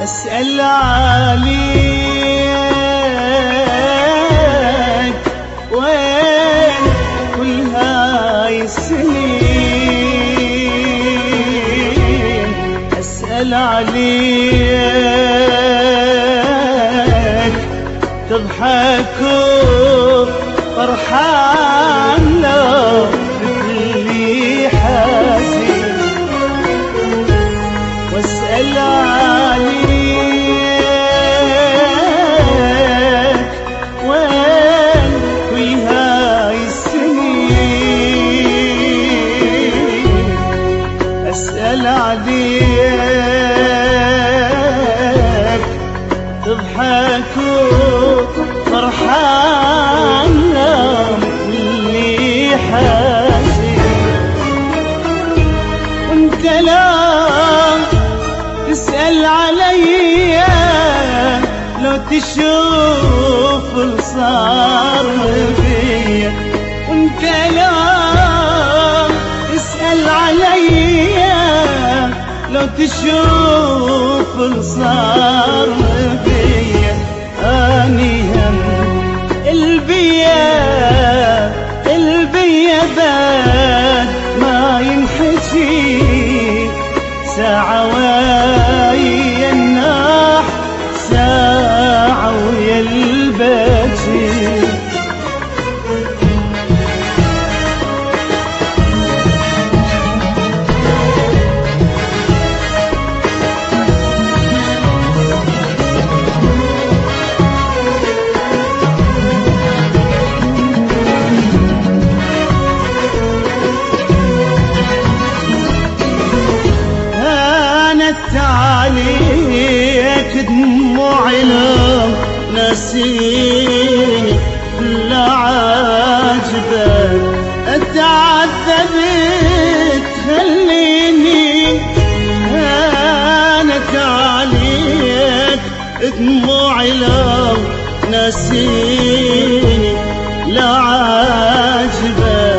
أسأل عليك وين كل هاي السنين، أسأل عليك تضحك فرحان لو مثلي حزين، واسأل عليك وين كل هاي السنين، أسأل عليك تضحك فرحان مثلي حزين، وانت لا تسأل عليا لو تشوف الصار فيا، وانت لا تسأل عليا لو تشوف الصار فيا، اني هم البيا بعد ما ينحكي، ساعة ويا الناح ساعة ويا البكي، عليك دموعي لو نسيني لا عاجبك، اتعذبت خليني هانت عليك دموعي لو نسيني لا عاجبك،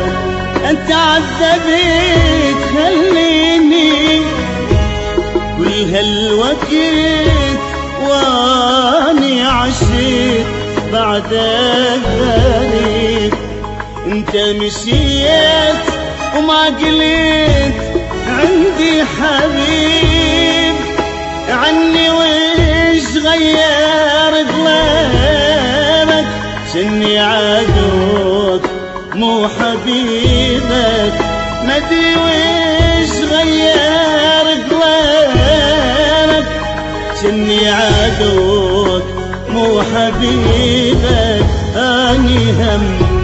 اتعذبت خليني كل هالوقت واني عشت بعدك غريب، انت مشيت وما قلت عندي حبيب، عني ويش غير ظلامك، شني عدوك مو حبيبك، مدري ويش غير ظلامك، شني عدوك مو حبيبك، اني هم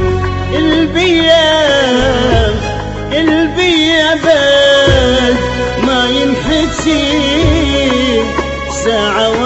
البيا بس ما ينحكي، ساعة